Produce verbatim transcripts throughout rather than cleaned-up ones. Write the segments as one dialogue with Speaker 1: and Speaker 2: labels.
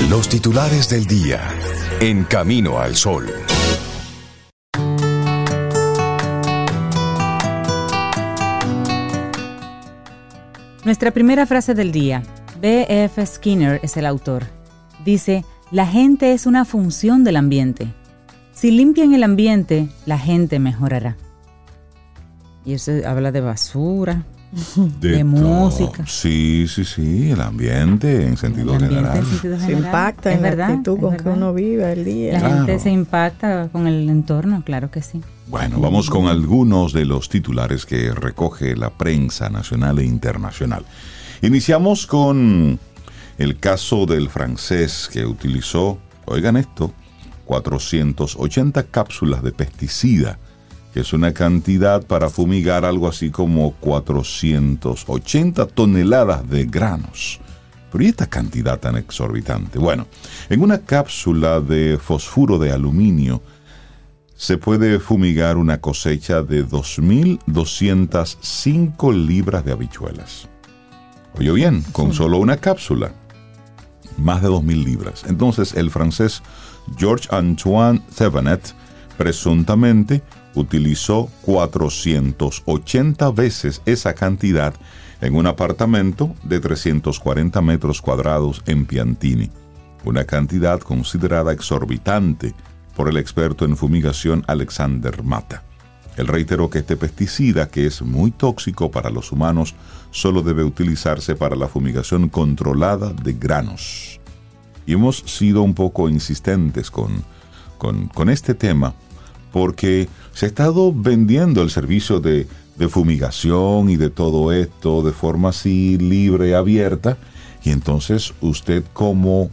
Speaker 1: Los titulares del día en Camino al Sol.
Speaker 2: Nuestra primera frase del día. B F Skinner es el autor. Dice, la gente es una función del ambiente. Si limpian el ambiente, la gente mejorará. Y eso habla de basura, de, de música.
Speaker 3: Sí, sí, sí, el ambiente en sentido
Speaker 2: el ambiente
Speaker 3: general.
Speaker 2: En sentido general.
Speaker 4: Se impacta
Speaker 2: es
Speaker 4: en
Speaker 2: verdad,
Speaker 4: la actitud con
Speaker 2: verdad.
Speaker 4: que uno vive el día.
Speaker 2: La
Speaker 3: Claro.
Speaker 2: gente se impacta con el entorno, claro que sí.
Speaker 3: Bueno, vamos con algunos de los titulares que recoge la prensa nacional e internacional. Iniciamos con el caso del francés que utilizó, oigan esto, cuatrocientas ochenta cápsulas de pesticida, que es una cantidad para fumigar algo así como cuatrocientas ochenta toneladas de granos. Pero ¿y esta cantidad tan exorbitante? Bueno, en una cápsula de fosfuro de aluminio se puede fumigar una cosecha de dos mil doscientas cinco libras de habichuelas. Oye bien, con solo una cápsula, más de dos mil libras. Entonces, el francés Georges Antoine Thevenet presuntamente utilizó cuatrocientas ochenta veces esa cantidad en un apartamento de trescientos cuarenta metros cuadrados en Piantini, una cantidad considerada exorbitante por el experto en fumigación Alexander Mata. Él reiteró que este pesticida, que es muy tóxico para los humanos, solo debe utilizarse para la fumigación controlada de granos. Y hemos sido un poco insistentes con, con, con este tema, porque se ha estado vendiendo el servicio de, de fumigación y de todo esto de forma así libre, abierta, y entonces usted como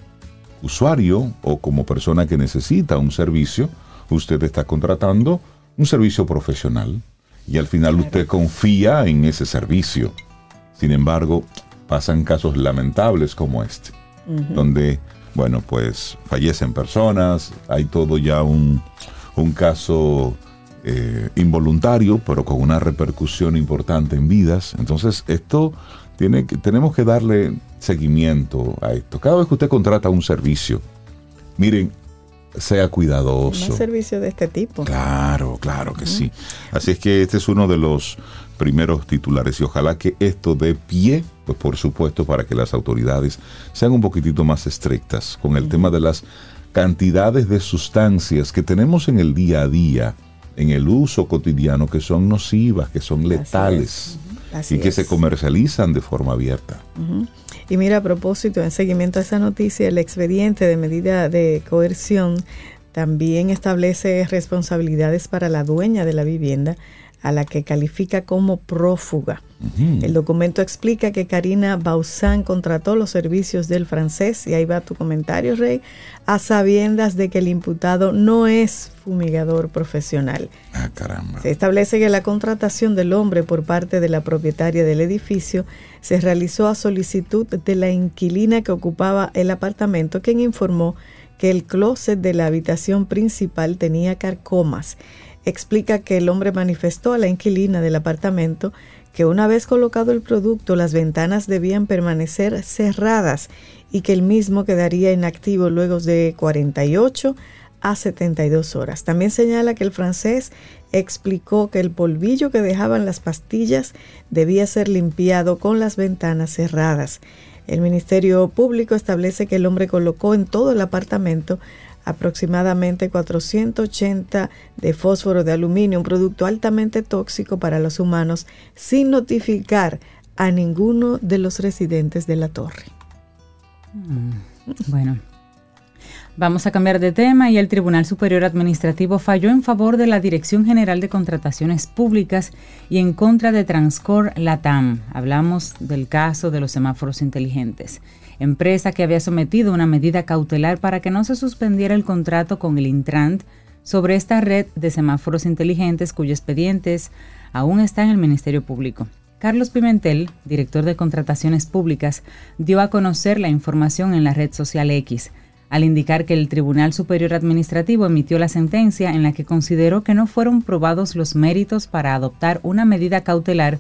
Speaker 3: usuario o como persona que necesita un servicio, usted está contratando un servicio profesional y al final claro. usted confía en ese servicio. Sin embargo, pasan casos lamentables como este, uh-huh. donde, bueno, pues fallecen personas, hay todo ya un, un caso eh, involuntario, pero con una repercusión importante en vidas. Entonces, esto tiene que, tenemos que darle seguimiento a esto. Cada vez que usted contrata un servicio, miren, sea cuidadoso.
Speaker 4: Un servicio de este tipo.
Speaker 3: Claro, claro que uh-huh. sí. Así es que este es uno de los primeros titulares y ojalá que esto dé pie, pues por supuesto, para que las autoridades sean un poquitito más estrictas con el uh-huh. tema de las cantidades de sustancias que tenemos en el día a día, en el uso cotidiano, que son nocivas, que son letales uh-huh. y que es. se comercializan de forma abierta.
Speaker 4: Uh-huh. Y mira, a propósito, en seguimiento a esa noticia, el expediente de medida de coerción también establece responsabilidades para la dueña de la vivienda, a la que califica como prófuga. Uh-huh. El documento explica que Karina Bauzán contrató los servicios del francés, y ahí va tu comentario, Rey, a sabiendas de que el imputado no es fumigador profesional.
Speaker 3: Ah, caramba.
Speaker 4: Se establece que la contratación del hombre por parte de la propietaria del edificio se realizó a solicitud de la inquilina que ocupaba el apartamento, quien informó que el closet de la habitación principal tenía carcomas. Explica que el hombre manifestó a la inquilina del apartamento que una vez colocado el producto, las ventanas debían permanecer cerradas y que el mismo quedaría inactivo luego de cuarenta y ocho a setenta y dos horas. También señala que el francés explicó que el polvillo que dejaban las pastillas debía ser limpiado con las ventanas cerradas. El Ministerio Público establece que el hombre colocó en todo el apartamento aproximadamente cuatrocientas ochenta de fósforo de aluminio, un producto altamente tóxico para los humanos, sin notificar a ninguno de los residentes de la torre.
Speaker 2: Mm, bueno, vamos a cambiar de tema y el Tribunal Superior Administrativo falló en favor de la Dirección General de Contrataciones Públicas y en contra de Transcor Latam. Hablamos del caso de los semáforos inteligentes. Empresa que había sometido una medida cautelar para que no se suspendiera el contrato con el Intrant sobre esta red de semáforos inteligentes cuyos expedientes aún están en el Ministerio Público. Carlos Pimentel, director de Contrataciones Públicas, dio a conocer la información en la red social X, al indicar que el Tribunal Superior Administrativo emitió la sentencia en la que consideró que no fueron probados los méritos para adoptar una medida cautelar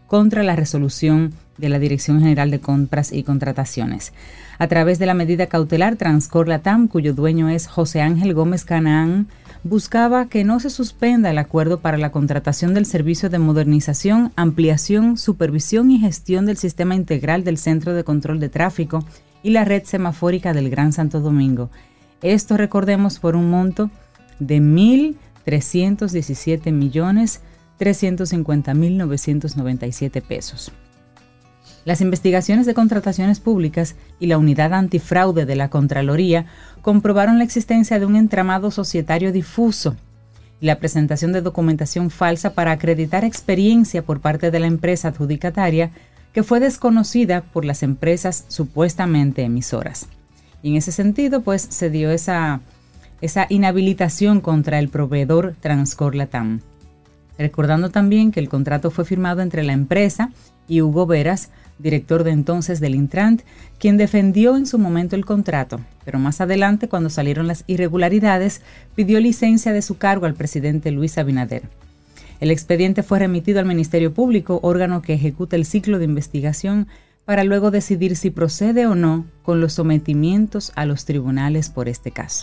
Speaker 2: contra la resolución de la Dirección General de Compras y Contrataciones. A través de la medida cautelar, Transcor Latam, cuyo dueño es José Ángel Gómez Canaán, buscaba que no se suspenda el acuerdo para la contratación del servicio de modernización, ampliación, supervisión y gestión del sistema integral del Centro de Control de Tráfico y la red semafórica del Gran Santo Domingo. Esto, recordemos, por un monto de mil trescientos diecisiete millones trescientos cincuenta mil novecientos noventa y siete pesos. Las investigaciones de contrataciones públicas y la unidad antifraude de la Contraloría comprobaron la existencia de un entramado societario difuso y la presentación de documentación falsa para acreditar experiencia por parte de la empresa adjudicataria que fue desconocida por las empresas supuestamente emisoras. Y en ese sentido, pues, se dio esa, esa inhabilitación contra el proveedor Transcor Latam. Recordando también que el contrato fue firmado entre la empresa y Hugo Veras, director de entonces del Intrant, quien defendió en su momento el contrato, pero más adelante, cuando salieron las irregularidades, pidió licencia de su cargo al presidente Luis Abinader. El expediente fue remitido al Ministerio Público, órgano que ejecuta el ciclo de investigación, para luego decidir si procede o no con los sometimientos a los tribunales por este caso.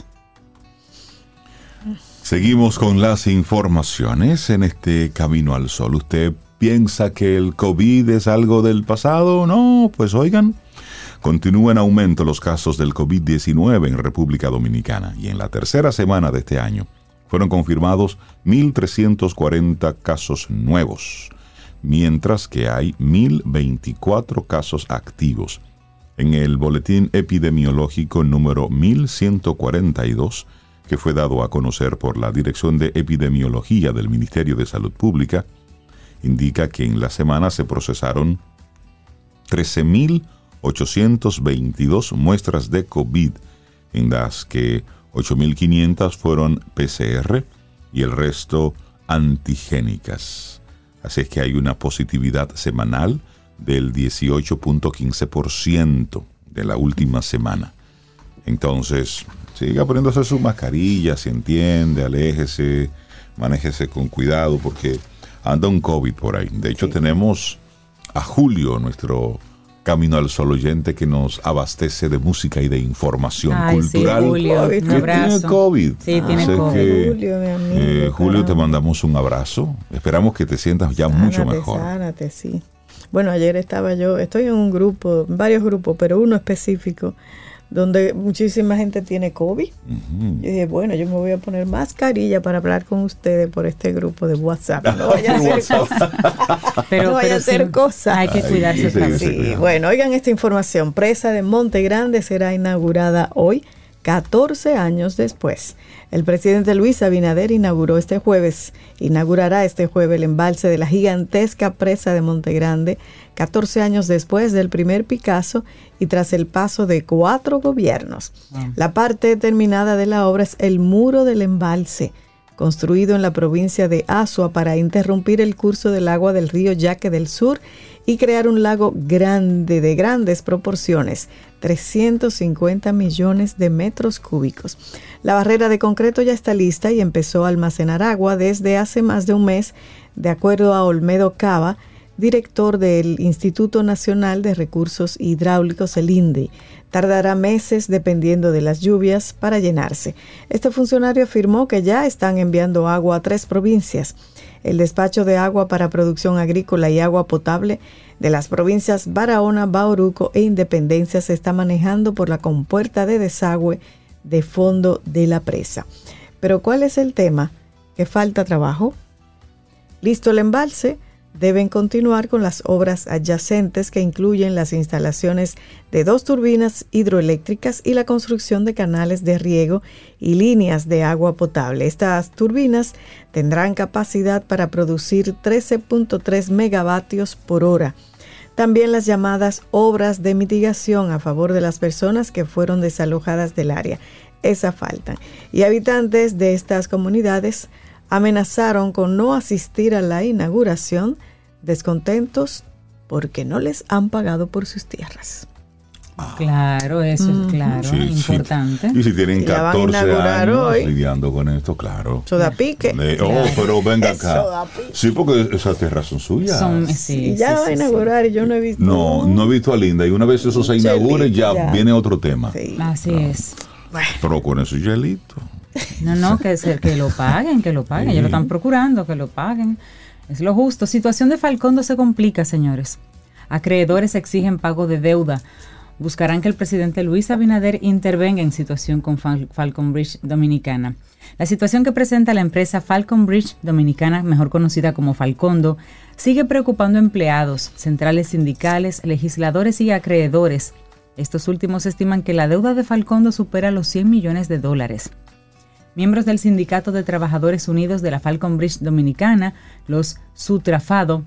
Speaker 3: Seguimos con las informaciones en este Camino al Sol. ¿Usted piensa que el COVID es algo del pasado? No, pues oigan, continúan en aumento los casos del COVID diecinueve en República Dominicana y en la tercera semana de este año fueron confirmados mil trescientos cuarenta casos nuevos, mientras que hay mil veinticuatro casos activos. En el boletín epidemiológico número mil ciento cuarenta y dos, que fue dado a conocer por la Dirección de Epidemiología del Ministerio de Salud Pública, indica que en la semana se procesaron trece mil ochocientos veintidós muestras de COVID, en las que ocho mil quinientas fueron P C R y el resto antigénicas. Así es que hay una positividad semanal del dieciocho punto quince por ciento de la última semana. Entonces, siga poniéndose su mascarilla, si entiende, aléjese, manéjese con cuidado, porque anda un COVID por ahí. De hecho, sí, tenemos a Julio, nuestro Camino al Sol oyente, que nos abastece de música y de información Ay, cultural.
Speaker 2: Sí, Julio,
Speaker 3: COVID,
Speaker 2: un abrazo.
Speaker 3: Tiene COVID.
Speaker 2: Sí, tiene
Speaker 3: Así
Speaker 2: COVID.
Speaker 3: Que,
Speaker 4: Julio, mi amigo,
Speaker 3: eh, Julio, te mandamos un abrazo. Esperamos que te sientas ya sánate, mucho mejor.
Speaker 4: Sánate, sí. Bueno, ayer estaba yo, estoy en un grupo, en varios grupos, pero uno específico, donde muchísima gente tiene COVID. Uh-huh. Yo dije, bueno, yo me voy a poner mascarilla para hablar con ustedes por este grupo de WhatsApp. No voy a hacer cosas.
Speaker 2: pero,
Speaker 4: no voy
Speaker 2: pero
Speaker 4: a hacer
Speaker 2: sí,
Speaker 4: cosas.
Speaker 2: Hay que cuidarse.
Speaker 4: Sí, sí, sí. Bueno, oigan esta información. Presa de Monte Grande será inaugurada hoy, catorce años después. El presidente Luis Abinader inauguró este jueves, inaugurará este jueves el embalse de la gigantesca presa de Monte Grande, catorce años después del primer Picasso y tras el paso de cuatro gobiernos. Ah. La parte terminada de la obra es el muro del embalse, construido en la provincia de Azua para interrumpir el curso del agua del río Yaque del Sur y crear un lago grande, de grandes proporciones, trescientos cincuenta millones de metros cúbicos. La barrera de concreto ya está lista y empezó a almacenar agua desde hace más de un mes, de acuerdo a Olmedo Cava, director del Instituto Nacional de Recursos Hidráulicos, el INDRI. Tardará meses dependiendo de las lluvias para llenarse. Este funcionario afirmó que ya están enviando agua a tres provincias. El despacho de agua para producción agrícola y agua potable de las provincias Barahona, Bauruco e Independencia se está manejando por la compuerta de desagüe de fondo de la presa. Pero ¿cuál es el tema? ¿Que falta trabajo? Listo el embalse, deben continuar con las obras adyacentes que incluyen las instalaciones de dos turbinas hidroeléctricas y la construcción de canales de riego y líneas de agua potable. Estas turbinas tendrán capacidad para producir trece punto tres megavatios por hora. También las llamadas obras de mitigación a favor de las personas que fueron desalojadas del área. Esas faltan. Y habitantes de estas comunidades amenazaron con no asistir a la inauguración, descontentos porque no les han pagado por sus tierras.
Speaker 3: Ah.
Speaker 2: Claro, eso es claro, sí, importante.
Speaker 3: Sí. Y si tienen catorce años hoy, lidiando con esto, claro.
Speaker 4: Eso da pique.
Speaker 3: De, oh, claro. Pero venga acá. Sí, porque esas tierras son suyas. Son,
Speaker 4: sí, y ya sí, va a inaugurar sí. y yo no he visto.
Speaker 3: No, no he visto a Linda. Y una vez eso se inaugure, ya, ya viene otro tema.
Speaker 2: Sí. Así no. es.
Speaker 3: Bueno. Pero con eso hielito.
Speaker 2: No, no, que, que lo paguen, que lo paguen. Sí. Ellos lo están procurando, que lo paguen. Es lo justo. Situación de Falcón se complica, señores. Acreedores exigen pago de deuda. Buscarán que el presidente Luis Abinader intervenga en situación con Fal- Falcon Bridge Dominicana. La situación que presenta la empresa Falcon Bridge Dominicana, mejor conocida como Falcondo, sigue preocupando a empleados, centrales sindicales, legisladores y acreedores. Estos últimos estiman que la deuda de Falcondo supera los cien millones de dólares. Miembros del Sindicato de Trabajadores Unidos de la Falcon Bridge Dominicana, los Sutrafado,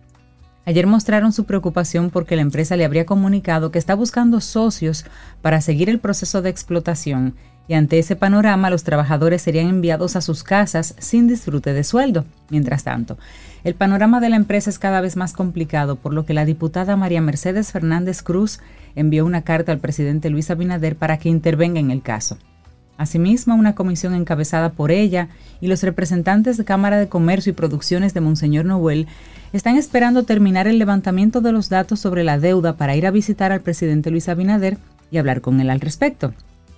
Speaker 2: ayer mostraron su preocupación porque la empresa le habría comunicado que está buscando socios para seguir el proceso de explotación y ante ese panorama los trabajadores serían enviados a sus casas sin disfrute de sueldo. Mientras tanto, el panorama de la empresa es cada vez más complicado, por lo que la diputada María Mercedes Fernández Cruz envió una carta al presidente Luis Abinader para que intervenga en el caso. Asimismo, una comisión encabezada por ella y los representantes de Cámara de Comercio y Producciones de Monseñor Noel están esperando terminar el levantamiento de los datos sobre la deuda para ir a visitar al presidente Luis Abinader y hablar con él al respecto.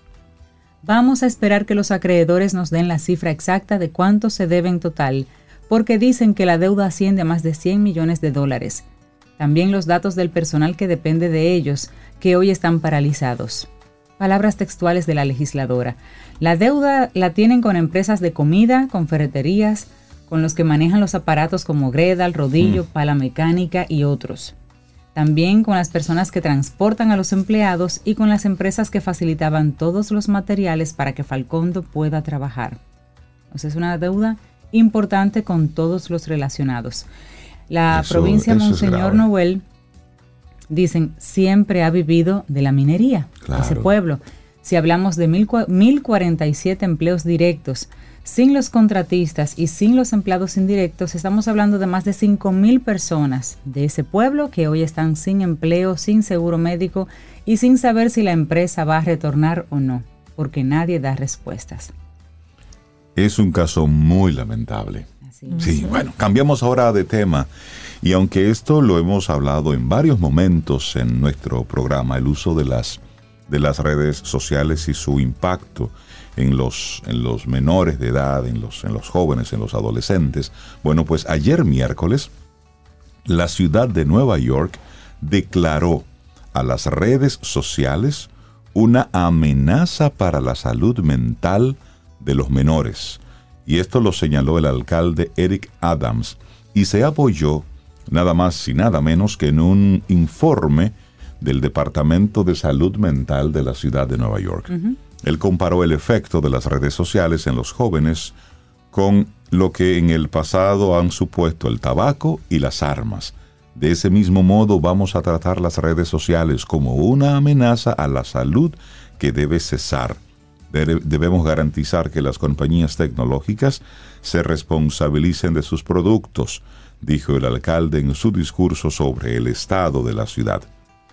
Speaker 2: Vamos a esperar que los acreedores nos den la cifra exacta de cuánto se debe en total, porque dicen que la deuda asciende a más de cien millones de dólares. También los datos del personal que depende de ellos, que hoy están paralizados. Palabras textuales de la legisladora. La deuda la tienen con empresas de comida, con ferreterías, con los que manejan los aparatos como Gredal, Rodillo, mm. Pala Mecánica y otros. También con las personas que transportan a los empleados y con las empresas que facilitaban todos los materiales para que Falcondo pueda trabajar. O sea, es una deuda importante con todos los relacionados. La eso, provincia eso Monseñor Noel, dicen, siempre ha vivido de la minería, claro. Ese pueblo. Si hablamos de mil cuarenta y siete empleos directos, sin los contratistas y sin los empleados indirectos, estamos hablando de más de cinco mil personas de ese pueblo que hoy están sin empleo, sin seguro médico y sin saber si la empresa va a retornar o no, porque nadie da respuestas.
Speaker 3: Es un caso muy lamentable. Así es. Sí, bueno, cambiamos ahora de tema. Y aunque esto lo hemos hablado en varios momentos en nuestro programa, el uso de las, de las redes sociales y su impacto en los, en los menores de edad, en los, en los jóvenes, en los adolescentes. Bueno, pues ayer miércoles, la ciudad de Nueva York declaró a las redes sociales una amenaza para la salud mental de los menores. Y esto lo señaló el alcalde Eric Adams y se apoyó nada más y nada menos que en un informe del Departamento de Salud Mental de la ciudad de Nueva York. Uh-huh. Él comparó el efecto de las redes sociales en los jóvenes con lo que en el pasado han supuesto el tabaco y las armas. De ese mismo modo vamos a tratar las redes sociales como una amenaza a la salud que debe cesar. Debemos garantizar que las compañías tecnológicas se responsabilicen de sus productos, dijo el alcalde en su discurso sobre el estado de la ciudad.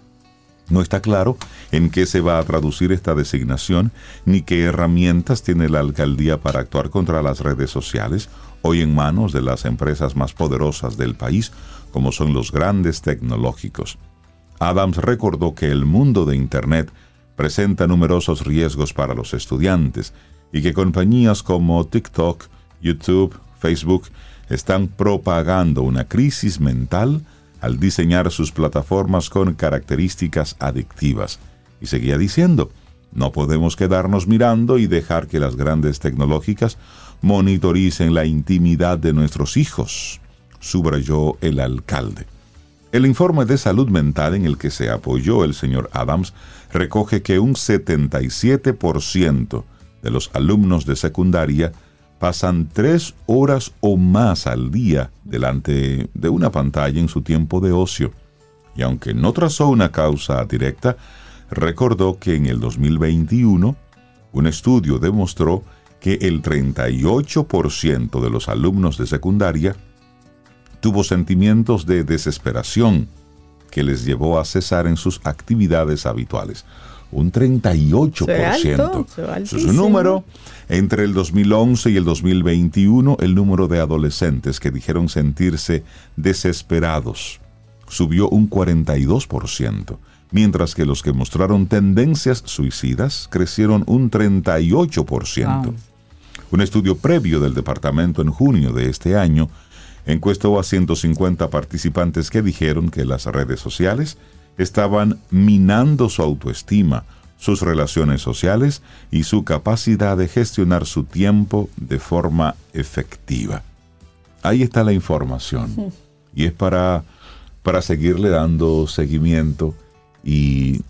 Speaker 3: No está claro en qué se va a traducir esta designación, ni qué herramientas tiene la alcaldía para actuar contra las redes sociales, hoy en manos de las empresas más poderosas del país, como son los grandes tecnológicos. Adams recordó que el mundo de Internet presenta numerosos riesgos para los estudiantes y que compañías como TikTok, YouTube, Facebook están propagando una crisis mental al diseñar sus plataformas con características adictivas. Y seguía diciendo, no podemos quedarnos mirando y dejar que las grandes tecnológicas monitoricen la intimidad de nuestros hijos, subrayó el alcalde. El informe de salud mental en el que se apoyó el señor Adams recoge que un setenta y siete por ciento de los alumnos de secundaria pasan tres horas o más al día delante de una pantalla en su tiempo de ocio. Y aunque no trazó una causa directa, recordó que en el dos mil veintiuno un estudio demostró que el treinta y ocho por ciento de los alumnos de secundaria tuvo sentimientos de desesperación que les llevó a cesar en sus actividades habituales. Un treinta y ocho por ciento. Eso es un número. Entre el dos mil once y el dos mil veintiuno, el número de adolescentes que dijeron sentirse desesperados subió un cuarenta y dos por ciento, mientras que los que mostraron tendencias suicidas crecieron un treinta y ocho por ciento. Wow. Un estudio previo del departamento en junio de este año encuestó a ciento cincuenta participantes que dijeron que las redes sociales estaban minando su autoestima, sus relaciones sociales y su capacidad de gestionar su tiempo de forma efectiva. Ahí está la información. Sí. Y es para, para seguirle dando seguimiento y,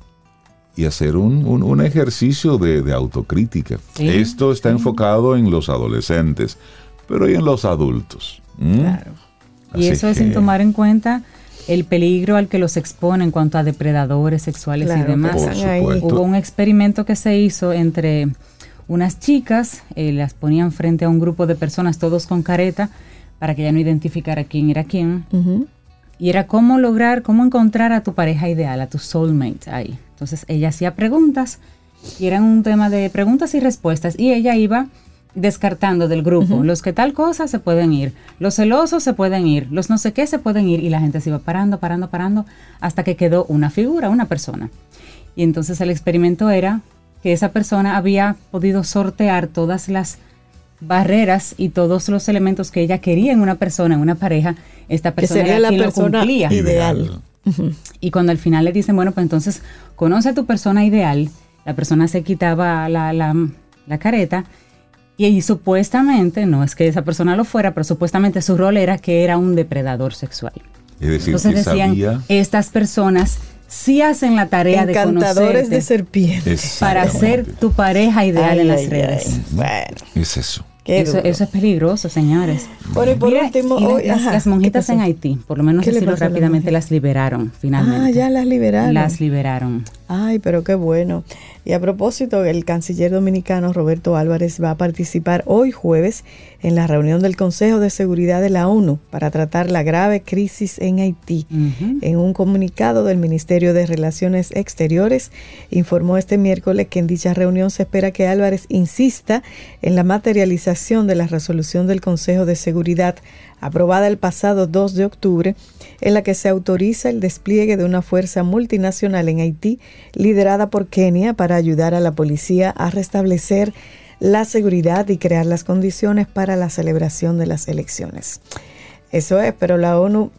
Speaker 3: y hacer un, un, un ejercicio de, de autocrítica. Sí. Esto está sí. enfocado en los adolescentes, pero y en los adultos. ¿Mm?
Speaker 2: Claro. Y Así eso que, es sin tomar en cuenta el peligro al que los expone en cuanto a depredadores sexuales claro, y demás. Hubo un experimento que se hizo entre unas chicas, eh, las ponían frente a un grupo de personas, todos con careta, para que ya no identificara quién era quién. Uh-huh. Y era cómo lograr, cómo encontrar a tu pareja ideal, a tu soulmate ahí. Entonces ella hacía preguntas, y eran un tema de preguntas y respuestas, y ella iba descartando del grupo, uh-huh. los que tal cosa se pueden ir, los celosos se pueden ir, los no sé qué se pueden ir, y la gente se iba parando, parando, parando, hasta que quedó una figura, una persona. Y entonces el experimento era que esa persona había podido sortear todas las barreras y todos los elementos que ella quería en una persona, en una pareja. Esta persona
Speaker 4: sería
Speaker 2: era
Speaker 4: la
Speaker 2: quien
Speaker 4: persona
Speaker 2: lo cumplía.
Speaker 4: Ideal.
Speaker 2: Uh-huh. Y cuando al final le dicen, bueno, pues entonces conoce a tu persona ideal, la persona se quitaba la, la, la careta. Y, y supuestamente, no es que esa persona lo fuera, pero supuestamente su rol era que era un depredador sexual.
Speaker 3: Es decir,
Speaker 2: entonces
Speaker 3: que
Speaker 2: decían,
Speaker 3: sabía...
Speaker 2: estas personas sí hacen la tarea de conocerte.
Speaker 4: Encantadores de serpientes.
Speaker 2: Para ser tu pareja ideal
Speaker 4: ay,
Speaker 2: en las
Speaker 4: ay,
Speaker 2: redes.
Speaker 4: Ay, bueno.
Speaker 3: Es eso.
Speaker 2: Eso, eso es peligroso, señores.
Speaker 4: Bueno, y por
Speaker 2: Mira,
Speaker 4: último,
Speaker 2: y
Speaker 4: hoy,
Speaker 2: las,
Speaker 4: ajá,
Speaker 2: las monjitas en Haití, por lo menos decirlo rápidamente, las liberaron finalmente.
Speaker 4: Ah, ya las liberaron.
Speaker 2: Las liberaron.
Speaker 4: Ay, pero qué bueno. Y a propósito, el canciller dominicano Roberto Álvarez va a participar hoy jueves en la reunión del Consejo de Seguridad de la ONU para tratar la grave crisis en Haití. Uh-huh. En un comunicado del Ministerio de Relaciones Exteriores, informó este miércoles que en dicha reunión se espera que Álvarez insista en la materialización de la resolución del Consejo de Seguridad aprobada el pasado dos de octubre, en la que se autoriza el despliegue de una fuerza multinacional en Haití liderada por Kenia para ayudar a la policía a restablecer la seguridad y crear las condiciones para la celebración de las elecciones. Eso es, pero la ONU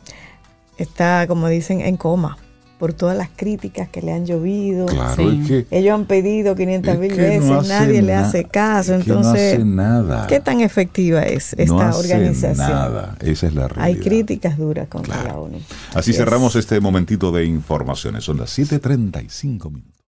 Speaker 4: está, como dicen, en coma por todas las críticas que le han llovido.
Speaker 3: Claro,
Speaker 2: sí.
Speaker 3: es que,
Speaker 4: ellos han pedido quinientas mil veces,
Speaker 3: no
Speaker 4: nadie
Speaker 3: na-
Speaker 4: le hace caso.
Speaker 3: Es
Speaker 4: Entonces,
Speaker 3: que no hace nada.
Speaker 4: ¿Qué tan efectiva es esta
Speaker 3: no hace
Speaker 4: organización?
Speaker 3: Nada. Esa es la realidad.
Speaker 4: Hay críticas duras contra
Speaker 3: claro.
Speaker 4: la ONU.
Speaker 3: Así
Speaker 4: yes.
Speaker 3: cerramos este momentito de informaciones. Son las siete treinta y cinco minutos.